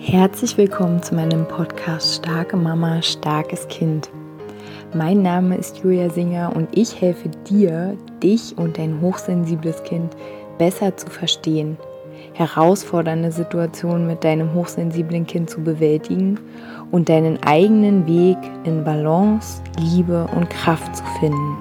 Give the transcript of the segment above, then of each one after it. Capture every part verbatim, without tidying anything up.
Herzlich willkommen zu meinem Podcast Starke Mama, starkes Kind. Mein Name ist Julia Singer und ich helfe dir, dich und dein hochsensibles Kind besser zu verstehen, herausfordernde Situationen mit deinem hochsensiblen Kind zu bewältigen und deinen eigenen Weg in Balance, Liebe und Kraft zu finden.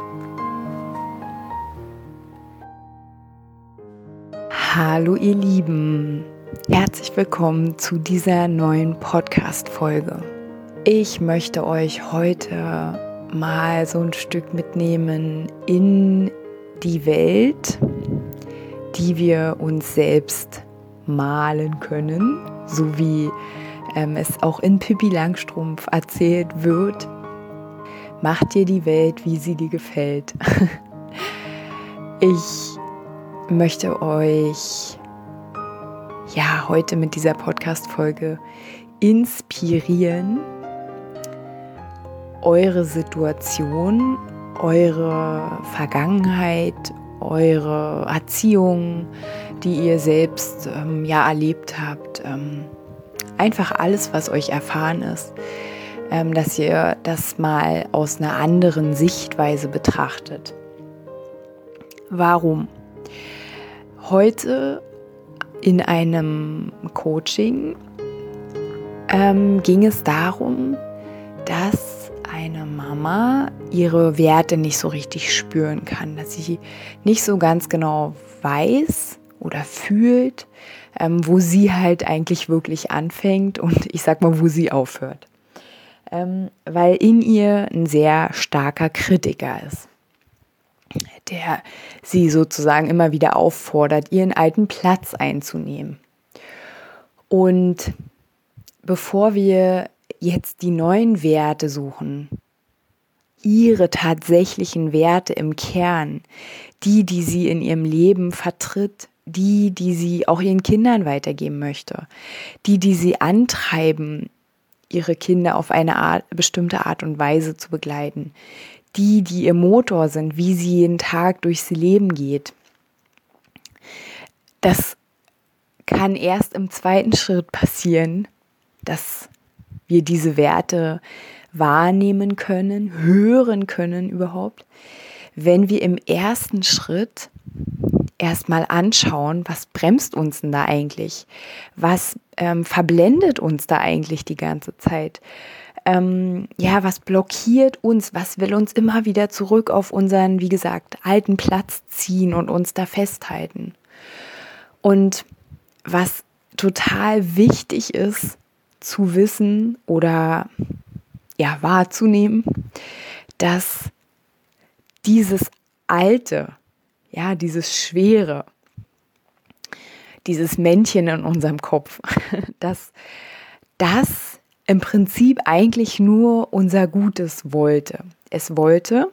Hallo ihr Lieben, herzlich willkommen zu dieser neuen Podcast-Folge. Ich möchte euch heute mal so ein Stück mitnehmen in die Welt, die wir uns selbst malen können, so wie ähm, es auch in Pippi Langstrumpf erzählt wird. Mach dir die Welt, wie sie dir gefällt. Ich möchte euch ja heute mit dieser Podcast-Folge inspirieren, eure Situation, eure Vergangenheit, eure Erziehung, die ihr selbst ähm, ja erlebt habt, ähm, einfach alles, was euch erfahren ist, ähm, dass ihr das mal aus einer anderen Sichtweise betrachtet. Warum? Heute in einem Coaching ähm, ging es darum, dass eine Mama ihre Werte nicht so richtig spüren kann, dass sie nicht so ganz genau weiß oder fühlt, ähm, wo sie halt eigentlich wirklich anfängt und ich sag mal, wo sie aufhört. Ähm, weil in ihr ein sehr starker Kritiker ist, der sie sozusagen immer wieder auffordert, ihren alten Platz einzunehmen. Und bevor wir jetzt die neuen Werte suchen, ihre tatsächlichen Werte im Kern, die, die sie in ihrem Leben vertritt, die, die sie auch ihren Kindern weitergeben möchte, die, die sie antreiben, ihre Kinder auf eine Art, bestimmte Art und Weise zu begleiten, die, die ihr Motor sind, wie sie jeden Tag durchs Leben geht. Das kann erst im zweiten Schritt passieren, dass wir diese Werte wahrnehmen können, hören können überhaupt, wenn wir im ersten Schritt erstmal anschauen, was bremst uns denn da eigentlich? Was ähm, verblendet uns da eigentlich die ganze Zeit? Ähm, ja, was blockiert uns? Was will uns immer wieder zurück auf unseren, wie gesagt, alten Platz ziehen und uns da festhalten? Und was total wichtig ist zu wissen oder ja wahrzunehmen, dass dieses Alte, ja, dieses Schwere, dieses Männchen in unserem Kopf, dass das im Prinzip eigentlich nur unser Gutes wollte. Es wollte,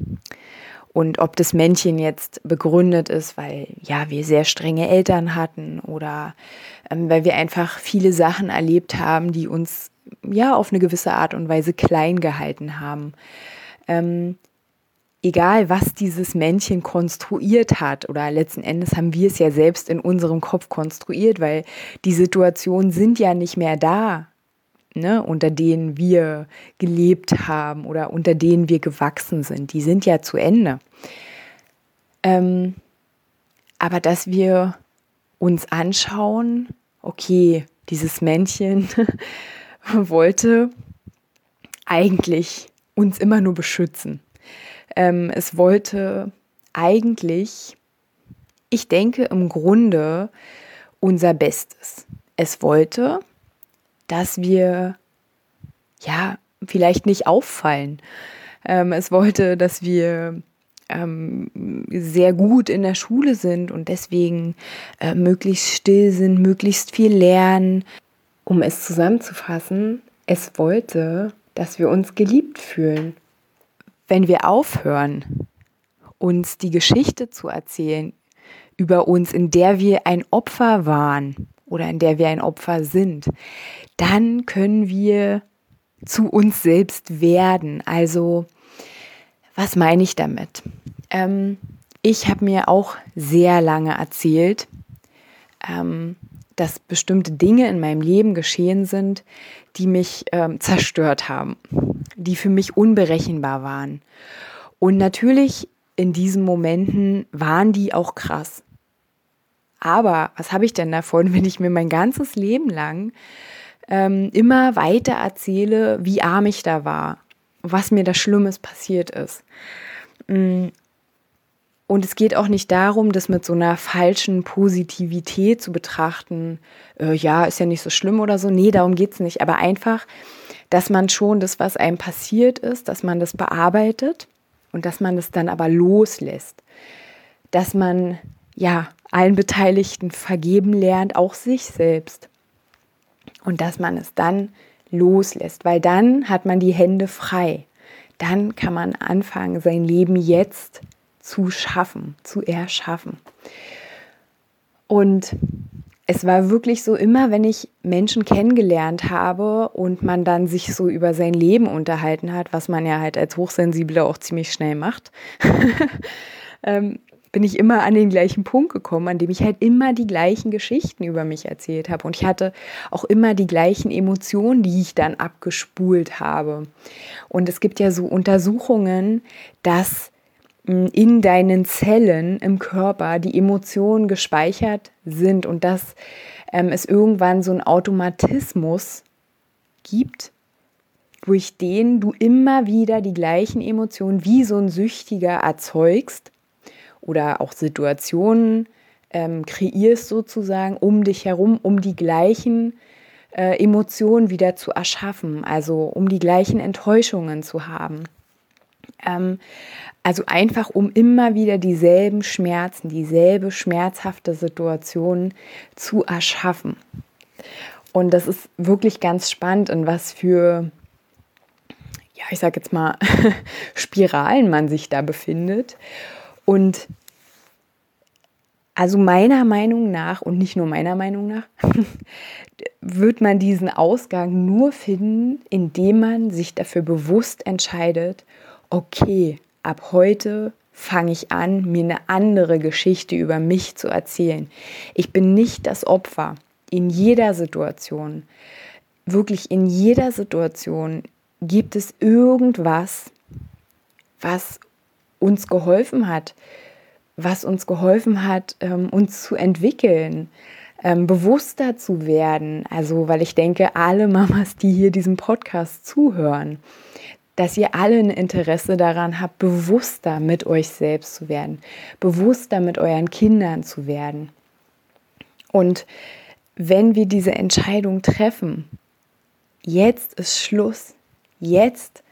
und ob das Männchen jetzt begründet ist, weil ja wir sehr strenge Eltern hatten oder ähm, weil wir einfach viele Sachen erlebt haben, die uns ja auf eine gewisse Art und Weise klein gehalten haben. Ähm, egal, was dieses Männchen konstruiert hat, oder letzten Endes haben wir es ja selbst in unserem Kopf konstruiert, weil die Situationen sind ja nicht mehr da, ne, unter denen wir gelebt haben oder unter denen wir gewachsen sind. Die sind ja zu Ende. Ähm, aber dass wir uns anschauen, okay, dieses Männchen wollte eigentlich uns immer nur beschützen. Ähm, es wollte eigentlich, ich denke im Grunde, unser Bestes. Es wollte, dass wir ja vielleicht nicht auffallen. Ähm, es wollte, dass wir ähm, sehr gut in der Schule sind und deswegen äh, möglichst still sind, möglichst viel lernen. Um es zusammenzufassen, es wollte, dass wir uns geliebt fühlen. Wenn wir aufhören, uns die Geschichte zu erzählen über uns, in der wir ein Opfer waren oder in der wir ein Opfer sind, dann können wir zu uns selbst werden. Also, was meine ich damit? Ähm, ich habe mir auch sehr lange erzählt, ähm, dass bestimmte Dinge in meinem Leben geschehen sind, die mich ähm, zerstört haben, die für mich unberechenbar waren. Und natürlich in diesen Momenten waren die auch krass. Aber was habe ich denn davon, wenn ich mir mein ganzes Leben lang ähm, immer weiter erzähle, wie arm ich da war, was mir da Schlimmes passiert ist. Und es geht auch nicht darum, das mit so einer falschen Positivität zu betrachten. Äh, ja, ist ja nicht so schlimm oder so. Nee, darum geht es nicht. Aber einfach, dass man schon das, was einem passiert ist, dass man das bearbeitet und dass man das dann aber loslässt. Dass man, ja, allen Beteiligten vergeben lernt, auch sich selbst. Und dass man es dann loslässt, weil dann hat man die Hände frei. Dann kann man anfangen, sein Leben jetzt zu schaffen, zu erschaffen. Und es war wirklich so, immer wenn ich Menschen kennengelernt habe und man dann sich so über sein Leben unterhalten hat, was man ja halt als Hochsensibler auch ziemlich schnell macht, ähm, bin ich immer an den gleichen Punkt gekommen, an dem ich halt immer die gleichen Geschichten über mich erzählt habe. Und ich hatte auch immer die gleichen Emotionen, die ich dann abgespult habe. Und es gibt ja so Untersuchungen, dass in deinen Zellen im Körper die Emotionen gespeichert sind und dass ähm, es irgendwann so einen Automatismus gibt, durch den du immer wieder die gleichen Emotionen wie so ein Süchtiger erzeugst oder auch Situationen ähm, kreierst sozusagen um dich herum, um die gleichen äh, Emotionen wieder zu erschaffen, also um die gleichen Enttäuschungen zu haben. Ähm, also einfach, um immer wieder dieselben Schmerzen, dieselbe schmerzhafte Situation zu erschaffen. Und das ist wirklich ganz spannend, in was für, ja, ich sag jetzt mal, Spiralen man sich da befindet. Und also meiner Meinung nach, und nicht nur meiner Meinung nach, wird man diesen Ausgang nur finden, indem man sich dafür bewusst entscheidet, okay, ab heute fange ich an, mir eine andere Geschichte über mich zu erzählen. Ich bin nicht das Opfer. In jeder Situation, wirklich in jeder Situation gibt es irgendwas, was uns geholfen hat, was uns geholfen hat, ähm, uns zu entwickeln, ähm, bewusster zu werden. Also, weil ich denke, alle Mamas, die hier diesem Podcast zuhören, dass ihr alle ein Interesse daran habt, bewusster mit euch selbst zu werden, bewusster mit euren Kindern zu werden. Und wenn wir diese Entscheidung treffen, jetzt ist Schluss, jetzt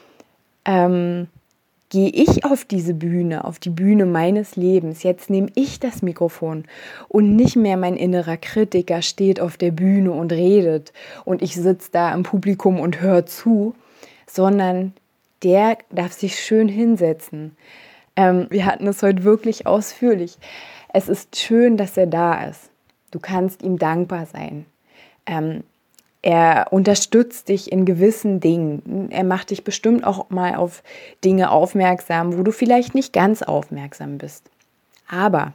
ähm, gehe ich auf diese Bühne, auf die Bühne meines Lebens. Jetzt nehme ich das Mikrofon und nicht mehr mein innerer Kritiker steht auf der Bühne und redet und ich sitze da im Publikum und höre zu, sondern der darf sich schön hinsetzen. Ähm, wir hatten es heute wirklich ausführlich. Es ist schön, dass er da ist. Du kannst ihm dankbar sein. Ähm, Er unterstützt dich in gewissen Dingen. Er macht dich bestimmt auch mal auf Dinge aufmerksam, wo du vielleicht nicht ganz aufmerksam bist. Aber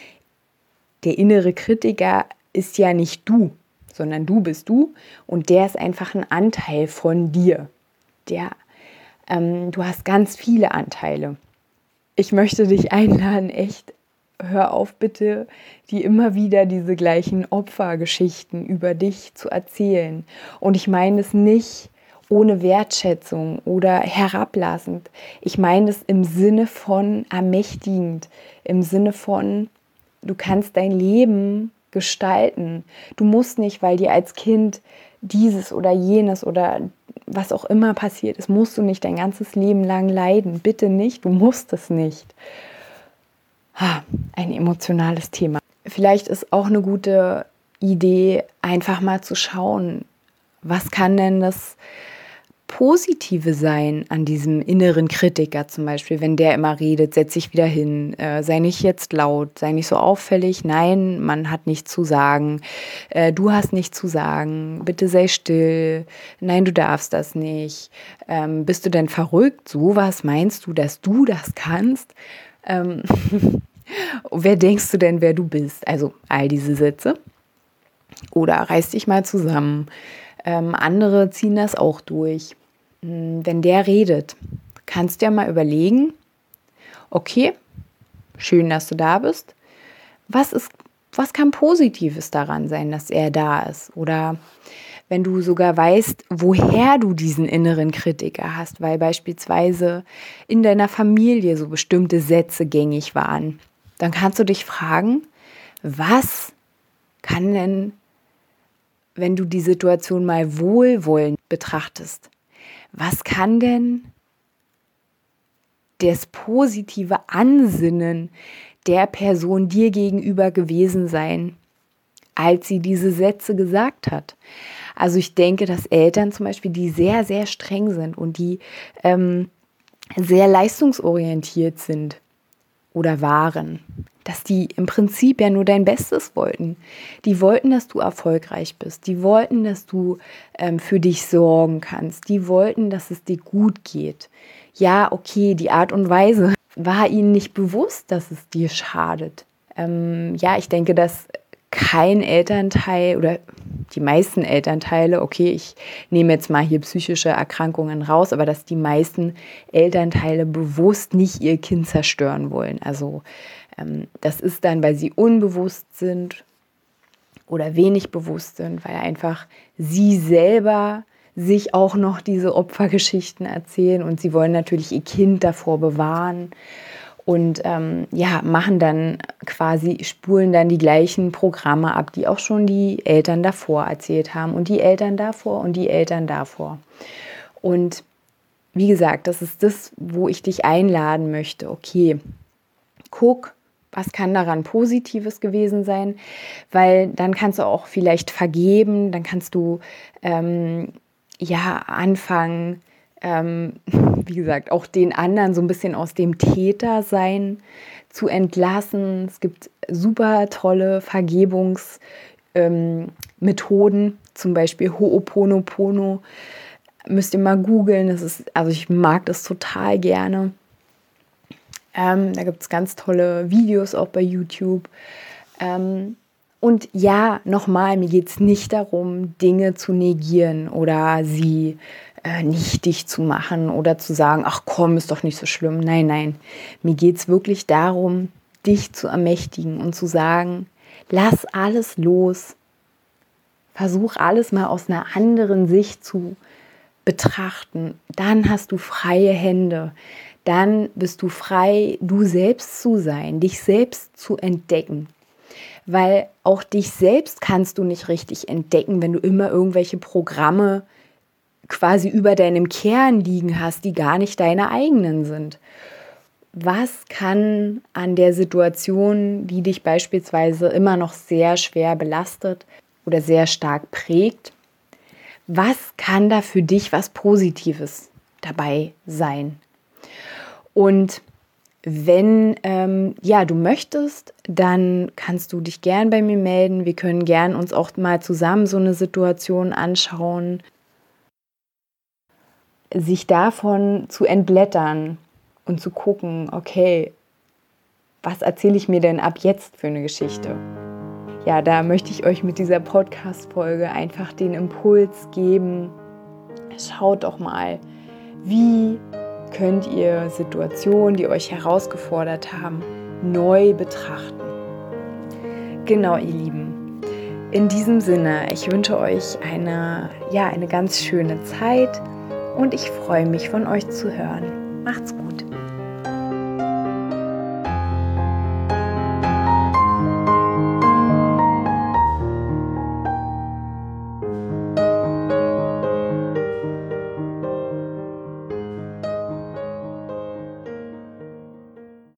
der innere Kritiker ist ja nicht du, sondern du bist du und der ist einfach ein Anteil von dir. Der, ähm, du hast ganz viele Anteile. Ich möchte dich einladen, echt, hör auf bitte, die immer wieder diese gleichen Opfergeschichten über dich zu erzählen. Und ich meine es nicht ohne Wertschätzung oder herablassend. Ich meine es im Sinne von ermächtigend, im Sinne von, du kannst dein Leben gestalten. Du musst nicht, weil dir als Kind dieses oder jenes oder was auch immer passiert ist, musst du nicht dein ganzes Leben lang leiden. Bitte nicht, du musst es nicht. Ein emotionales Thema. Vielleicht ist auch eine gute Idee, einfach mal zu schauen, was kann denn das Positive sein an diesem inneren Kritiker zum Beispiel, wenn der immer redet, setz dich wieder hin, äh, sei nicht jetzt laut, sei nicht so auffällig, nein, man hat nichts zu sagen, äh, du hast nichts zu sagen, bitte sei still, nein, du darfst das nicht, ähm, bist du denn verrückt, sowas meinst du, dass du das kannst? Ähm, wer denkst du denn, wer du bist? Also all diese Sätze. Oder reiß dich mal zusammen. Ähm, andere ziehen das auch durch. Wenn der redet, kannst du ja mal überlegen, okay, schön, dass du da bist. Was ist, was kann Positives daran sein, dass er da ist? Oder wenn du sogar weißt, woher du diesen inneren Kritiker hast, weil beispielsweise in deiner Familie so bestimmte Sätze gängig waren, dann kannst du dich fragen, was kann denn, wenn du die Situation mal wohlwollend betrachtest, was kann denn das positive Ansinnen der Person dir gegenüber gewesen sein, als sie diese Sätze gesagt hat? Also ich denke, dass Eltern zum Beispiel, die sehr, sehr streng sind und die ähm, sehr leistungsorientiert sind oder waren, dass die im Prinzip ja nur dein Bestes wollten. Die wollten, dass du erfolgreich bist. Die wollten, dass du ähm, für dich sorgen kannst. Die wollten, dass es dir gut geht. Ja, okay, die Art und Weise war ihnen nicht bewusst, dass es dir schadet. Ähm, ja, ich denke, dass kein Elternteil oder die meisten Elternteile, okay, ich nehme jetzt mal hier psychische Erkrankungen raus, aber dass die meisten Elternteile bewusst nicht ihr Kind zerstören wollen. Also ähm, das ist dann, weil sie unbewusst sind oder wenig bewusst sind, weil einfach sie selber sich auch noch diese Opfergeschichten erzählen und sie wollen natürlich ihr Kind davor bewahren. Und ähm, ja, machen dann quasi, spulen dann die gleichen Programme ab, die auch schon die Eltern davor erzählt haben und die Eltern davor und die Eltern davor. Und wie gesagt, das ist das, wo ich dich einladen möchte. Okay, guck, was kann daran Positives gewesen sein, weil dann kannst du auch vielleicht vergeben, dann kannst du ähm, ja anfangen, Ähm, wie gesagt, auch den anderen so ein bisschen aus dem Tätersein zu entlassen. Es gibt super tolle Vergebungsmethoden, ähm, zum Beispiel Ho'oponopono. Müsst ihr mal googeln. Das ist, also ich mag das total gerne. Ähm, da gibt es ganz tolle Videos auch bei YouTube. Ähm, und ja, nochmal, mir geht es nicht darum, Dinge zu negieren oder sie äh, nichtig zu machen oder zu sagen, ach komm, ist doch nicht so schlimm. Nein, nein, mir geht es wirklich darum, dich zu ermächtigen und zu sagen, lass alles los. Versuch alles mal aus einer anderen Sicht zu betrachten. Dann hast du freie Hände. Dann bist du frei, du selbst zu sein, dich selbst zu entdecken. Weil auch dich selbst kannst du nicht richtig entdecken, wenn du immer irgendwelche Programme quasi über deinem Kern liegen hast, die gar nicht deine eigenen sind. Was kann an der Situation, die dich beispielsweise immer noch sehr schwer belastet oder sehr stark prägt, was kann da für dich was Positives dabei sein? Und wenn ähm, ja, du möchtest, dann kannst du dich gern bei mir melden. Wir können gern uns auch mal zusammen so eine Situation anschauen, sich davon zu entblättern und zu gucken, okay, was erzähle ich mir denn ab jetzt für eine Geschichte? Ja, da möchte ich euch mit dieser Podcast-Folge einfach den Impuls geben. Schaut doch mal, wie könnt ihr Situationen, die euch herausgefordert haben, neu betrachten. Genau, ihr Lieben. In diesem Sinne, ich wünsche euch eine, ja, eine ganz schöne Zeit und ich freue mich, von euch zu hören. Macht's gut.